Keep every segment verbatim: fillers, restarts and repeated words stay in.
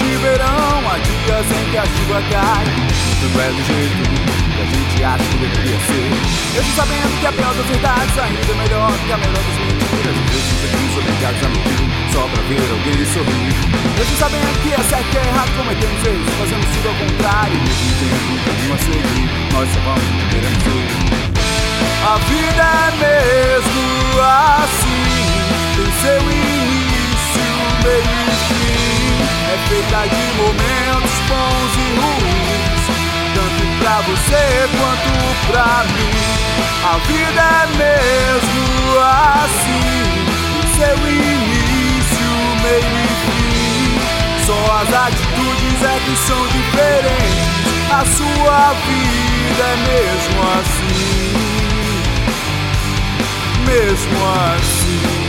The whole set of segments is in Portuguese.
de verão, há dias em que a chuva cai. Tudo é do jeito que a gente acha que deveria ser. Mesmo sabendo que a pior das verdades ainda é melhor que a melhor das mentiras. Às vezes aqui obrigados a mentir só pra ver alguém sorrir. Mesmo sabendo que é certo e é errado, cometemos erros, fazemos tudo ao contrário. Mesmo tendo um caminho a seguir, nós só vamos o que queremos ser. A vida é mesmo assim, tem seu início, meio e fim. É feita de momentos bons e ruins, tanto pra você quanto pra mim. A vida é mesmo assim, tem seu início, meio e fim. Só as atitudes é que são diferentes. A sua vida é mesmo assim, mesmo assim.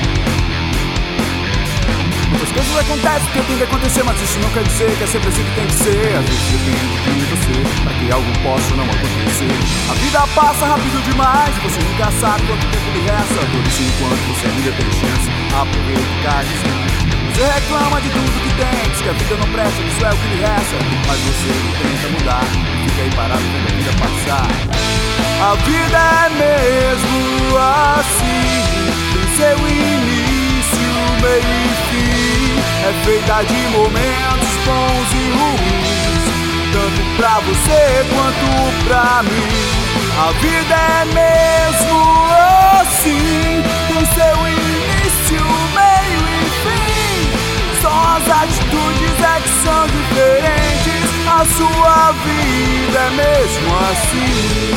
Muitas coisas acontecem porque tem que acontecer, mas isso não quer dizer que é sempre assim que tem que ser. Às vezes depende de você, pra que algo possa ou não acontecer. A vida passa rápido demais e você nunca sabe quanto tempo lhe resta. Todo isso enquanto você ainda tem chance, aproveite cada instante. Você reclama de tudo que tem, diz que a vida não presta, que isso é o que lhe resta. Mas você não tenta mudar, fica aí parado vendo a vida passar. A vida é mesmo assim, tem seu início, meio e fim. É feita de momentos bons e ruins, tanto pra você quanto pra mim. A vida é mesmo assim, tem seu início, meio e fim. Só as atitudes é que são diferentes. A sua vida é mesmo assim,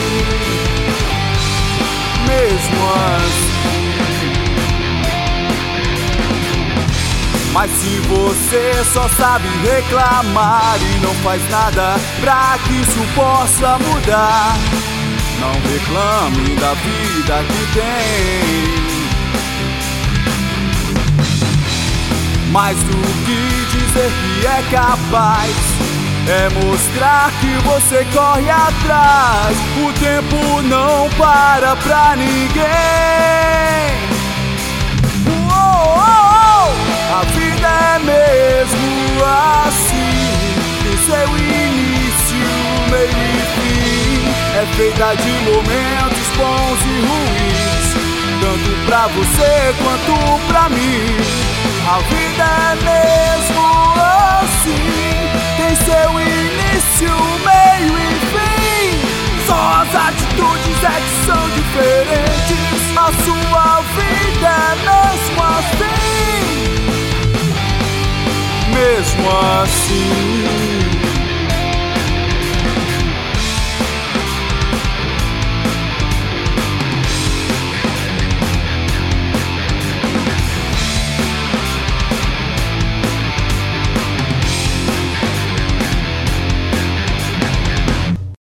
mesmo assim. Mas se você só sabe reclamar e não faz nada pra que isso possa mudar, não reclame da vida que tem. Mais do que dizer que é capaz, é mostrar que você corre atrás. O tempo não para pra ninguém. Uou, uou, uou. A vida é mesmo assim, tem seu início, meio e fim. É feita de momentos bons e ruins, tanto pra você quanto pra mim. A vida é mesmo assim, tem seu início, meio e fim. Só as atitudes é que são diferentes. A sua vida é mesmo assim, mesmo assim.